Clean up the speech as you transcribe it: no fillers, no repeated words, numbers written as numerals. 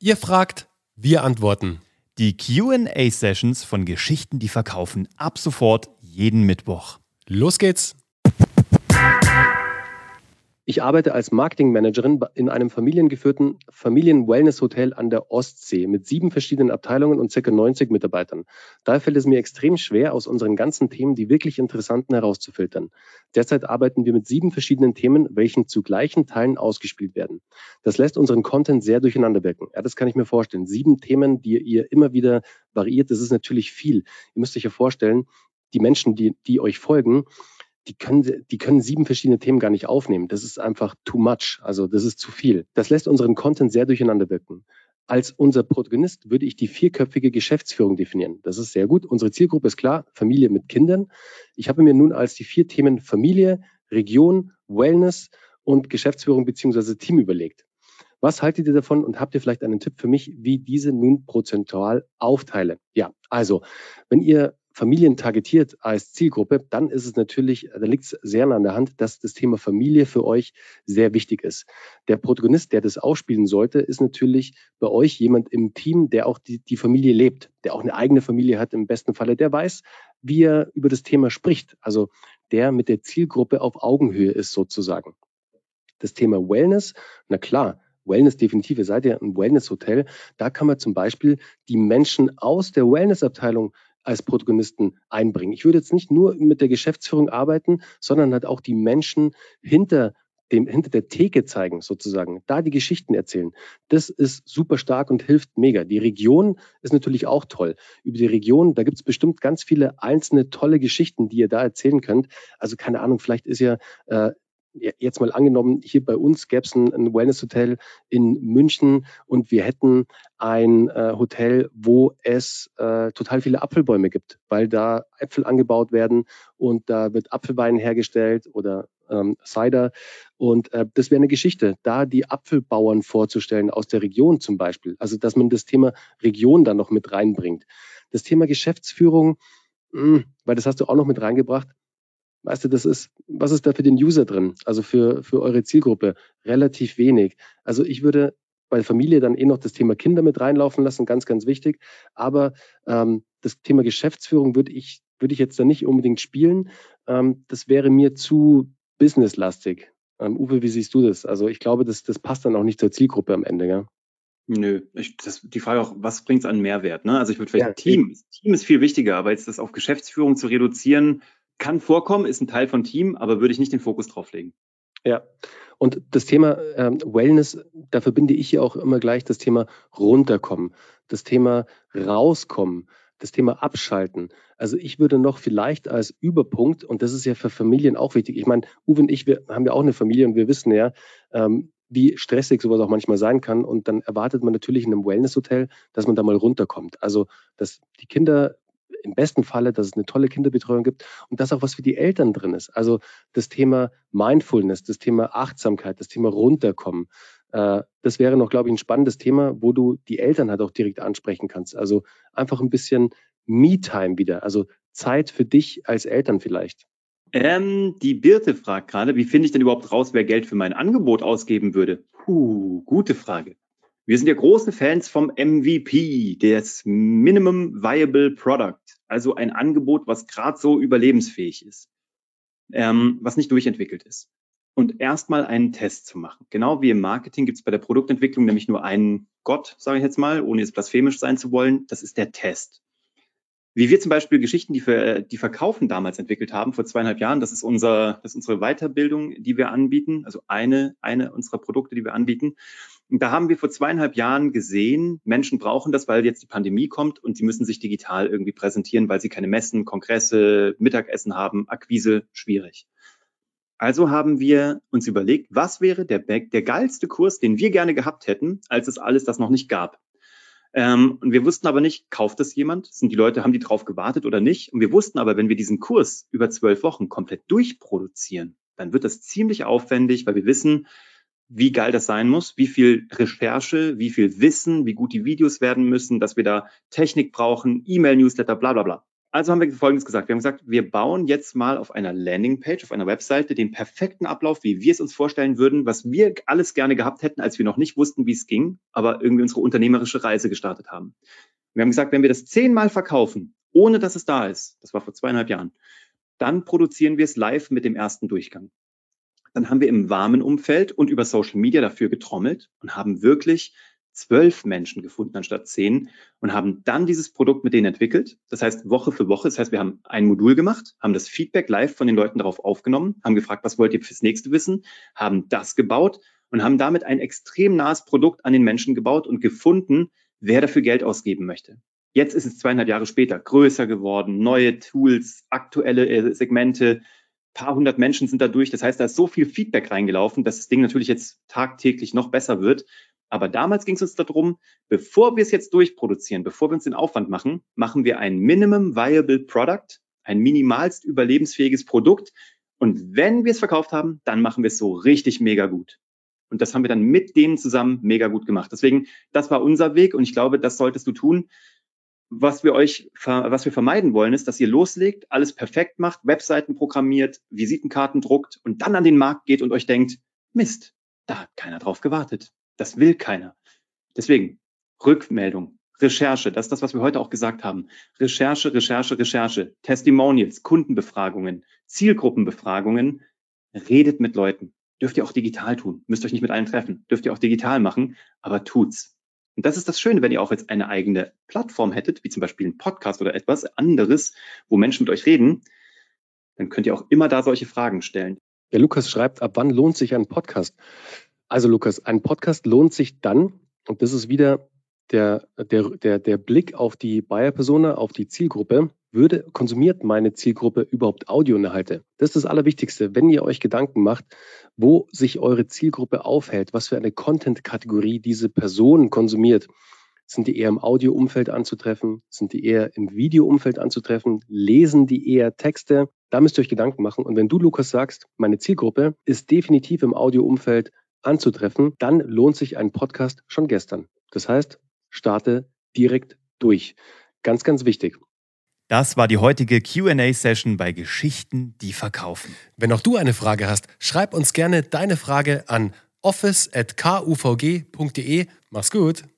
Ihr fragt, wir antworten. Die Q&A-Sessions von Geschichten, die verkaufen, ab sofort jeden Mittwoch. Los geht's! Ich arbeite als Marketingmanagerin in einem familiengeführten Familien-Wellness-Hotel an der Ostsee mit 7 verschiedenen Abteilungen und ca. 90 Mitarbeitern. Daher fällt es mir extrem schwer, aus unseren ganzen Themen die wirklich interessanten herauszufiltern. Derzeit arbeiten wir mit 7 verschiedenen Themen, welchen zu gleichen Teilen ausgespielt werden. Das lässt unseren Content sehr durcheinander wirken. Ja, das kann ich mir vorstellen. 7 Themen, die ihr immer wieder variiert, das ist natürlich viel. Ihr müsst euch ja vorstellen, die Menschen, die euch folgen, die können 7 verschiedene Themen gar nicht aufnehmen. Das ist einfach too much. Also das ist zu viel. Das lässt unseren Content sehr durcheinander wirken. Als unser Protagonist würde ich die 4-köpfige Geschäftsführung definieren. Das ist sehr gut. Unsere Zielgruppe ist klar, Familie mit Kindern. Ich habe mir nun als die 4 Themen Familie, Region, Wellness und Geschäftsführung bzw. Team überlegt. Was haltet ihr davon und habt ihr vielleicht einen Tipp für mich, wie diese nun prozentual aufteile? Ja, also, wenn ihr Familien targetiert als Zielgruppe, dann ist es natürlich, da liegt es sehr nah an der Hand, dass das Thema Familie für euch sehr wichtig ist. Der Protagonist, der das ausspielen sollte, ist natürlich bei euch jemand im Team, der auch die Familie lebt, der auch eine eigene Familie hat im besten Falle, der weiß, wie er über das Thema spricht, also der mit der Zielgruppe auf Augenhöhe ist sozusagen. Das Thema Wellness, na klar, Wellness definitiv, ihr seid ja ein Wellness-Hotel, da kann man zum Beispiel die Menschen aus der Wellness-Abteilung als Protagonisten einbringen. Ich würde jetzt nicht nur mit der Geschäftsführung arbeiten, sondern halt auch die Menschen hinter der Theke zeigen, sozusagen, da die Geschichten erzählen. Das ist super stark und hilft mega. Die Region ist natürlich auch toll. Über die Region, da gibt es bestimmt ganz viele einzelne tolle Geschichten, die ihr da erzählen könnt. Also keine Ahnung, vielleicht ist ja jetzt mal angenommen, hier bei uns gäbe es ein Wellness-Hotel in München und wir hätten ein Hotel, wo es total viele Apfelbäume gibt, weil da Äpfel angebaut werden und da wird Apfelwein hergestellt oder Cider. Und das wäre eine Geschichte, da die Apfelbauern vorzustellen aus der Region zum Beispiel. Also, dass man das Thema Region da noch mit reinbringt. Das Thema Geschäftsführung, weil das hast du auch noch mit reingebracht, weißt du, was ist da für den User drin? Also für eure Zielgruppe relativ wenig. Also ich würde bei Familie dann noch das Thema Kinder mit reinlaufen lassen, ganz, ganz wichtig. Aber das Thema Geschäftsführung würde ich jetzt da nicht unbedingt spielen. Das wäre mir zu businesslastig. Uwe, wie siehst du das? Also ich glaube, das passt dann auch nicht zur Zielgruppe am Ende, ja? Nö, die Frage auch, was bringt es an Mehrwert? Ne? Also ich würde vielleicht Team ist viel wichtiger, aber jetzt das auf Geschäftsführung zu reduzieren, kann vorkommen, ist ein Teil von Team, aber würde ich nicht den Fokus drauf legen. Ja, und das Thema Wellness, da verbinde ich ja auch immer gleich das Thema runterkommen, das Thema rauskommen, das Thema abschalten. Also ich würde noch vielleicht als Überpunkt, und das ist ja für Familien auch wichtig, ich meine, Uwe und ich, wir haben ja auch eine Familie und wir wissen ja, wie stressig sowas auch manchmal sein kann. Und dann erwartet man natürlich in einem Wellness-Hotel, dass man da mal runterkommt. Also, dass die Kinder im besten Falle, dass es eine tolle Kinderbetreuung gibt und dass auch was für die Eltern drin ist. Also das Thema Mindfulness, das Thema Achtsamkeit, das Thema Runterkommen. Das wäre noch, glaube ich, ein spannendes Thema, wo du die Eltern halt auch direkt ansprechen kannst. Also einfach ein bisschen Me-Time wieder, also Zeit für dich als Eltern vielleicht. Die Birte fragt gerade, wie finde ich denn überhaupt raus, wer Geld für mein Angebot ausgeben würde? Gute Frage. Wir sind ja große Fans vom MVP, des Minimum Viable Product, also ein Angebot, was gerade so überlebensfähig ist, was nicht durchentwickelt ist. Und erstmal einen Test zu machen. Genau wie im Marketing gibt es bei der Produktentwicklung nämlich nur einen Gott, sage ich jetzt mal, ohne jetzt blasphemisch sein zu wollen, das ist der Test. Wie wir zum Beispiel Geschichten, die Verkaufen damals entwickelt haben, vor 2,5 Jahren, das ist unsere Weiterbildung, die wir anbieten, also eine unserer Produkte, die wir anbieten. Und da haben wir vor 2,5 Jahren gesehen, Menschen brauchen das, weil jetzt die Pandemie kommt und sie müssen sich digital irgendwie präsentieren, weil sie keine Messen, Kongresse, Mittagessen haben, Akquise, schwierig. Also haben wir uns überlegt, was wäre der geilste Kurs, den wir gerne gehabt hätten, als es alles das noch nicht gab. Und wir wussten aber nicht, kauft das jemand? Haben die drauf gewartet oder nicht? Und wir wussten aber, wenn wir diesen Kurs über 12 Wochen komplett durchproduzieren, dann wird das ziemlich aufwendig, weil wir wissen, wie geil das sein muss, wie viel Recherche, wie viel Wissen, wie gut die Videos werden müssen, dass wir da Technik brauchen, E-Mail-Newsletter, bla bla bla. Also haben wir Folgendes gesagt. Wir haben gesagt, wir bauen jetzt mal auf einer Landingpage, auf einer Webseite den perfekten Ablauf, wie wir es uns vorstellen würden, was wir alles gerne gehabt hätten, als wir noch nicht wussten, wie es ging, aber irgendwie unsere unternehmerische Reise gestartet haben. Wir haben gesagt, wenn wir das 10-mal verkaufen, ohne dass es da ist, das war vor 2,5 Jahren, dann produzieren wir es live mit dem ersten Durchgang. Dann haben wir im warmen Umfeld und über Social Media dafür getrommelt und haben wirklich 12 Menschen gefunden anstatt 10 und haben dann dieses Produkt mit denen entwickelt. Das heißt, Woche für Woche. Das heißt, wir haben ein Modul gemacht, haben das Feedback live von den Leuten darauf aufgenommen, haben gefragt, was wollt ihr fürs nächste wissen, haben das gebaut und haben damit ein extrem nahes Produkt an den Menschen gebaut und gefunden, wer dafür Geld ausgeben möchte. Jetzt ist es 2,5 Jahre später größer geworden, neue Tools, aktuelle Segmente, paar hundert Menschen sind da durch. Das heißt, da ist so viel Feedback reingelaufen, dass das Ding natürlich jetzt tagtäglich noch besser wird. Aber damals ging es uns darum, bevor wir es jetzt durchproduzieren, bevor wir uns den Aufwand machen, machen wir ein Minimum Viable Product, ein minimalst überlebensfähiges Produkt. Und wenn wir es verkauft haben, dann machen wir es so richtig mega gut. Und das haben wir dann mit denen zusammen mega gut gemacht. Deswegen, das war unser Weg und ich glaube, das solltest du tun. Was wir vermeiden wollen, ist, dass ihr loslegt, alles perfekt macht, Webseiten programmiert, Visitenkarten druckt und dann an den Markt geht und euch denkt, Mist, da hat keiner drauf gewartet. Das will keiner. Deswegen Rückmeldung, Recherche, das ist das, was wir heute auch gesagt haben. Recherche, Testimonials, Kundenbefragungen, Zielgruppenbefragungen. Redet mit Leuten. Dürft ihr auch digital tun. Müsst euch nicht mit allen treffen. Dürft ihr auch digital machen, aber tut's. Und das ist das Schöne, wenn ihr auch jetzt eine eigene Plattform hättet, wie zum Beispiel ein Podcast oder etwas anderes, wo Menschen mit euch reden, dann könnt ihr auch immer da solche Fragen stellen. Der Lukas schreibt, ab wann lohnt sich ein Podcast? Also Lukas, ein Podcast lohnt sich dann, und das ist wieder der Blick auf die Buyer-Persona, auf die Zielgruppe, konsumiert meine Zielgruppe überhaupt Audioinhalte? Das ist das Allerwichtigste, wenn ihr euch Gedanken macht, wo sich eure Zielgruppe aufhält, was für eine Content-Kategorie diese Person konsumiert. Sind die eher im Audio-Umfeld anzutreffen? Sind die eher im Video-Umfeld anzutreffen? Lesen die eher Texte? Da müsst ihr euch Gedanken machen. Und wenn du, Lukas, sagst, meine Zielgruppe ist definitiv im Audio-Umfeld anzutreffen, dann lohnt sich ein Podcast schon gestern. Das heißt, starte direkt durch. Ganz, ganz wichtig. Das war die heutige Q&A-Session bei Geschichten, die verkaufen. Wenn auch du eine Frage hast, schreib uns gerne deine Frage an office@kuvg.de. Mach's gut!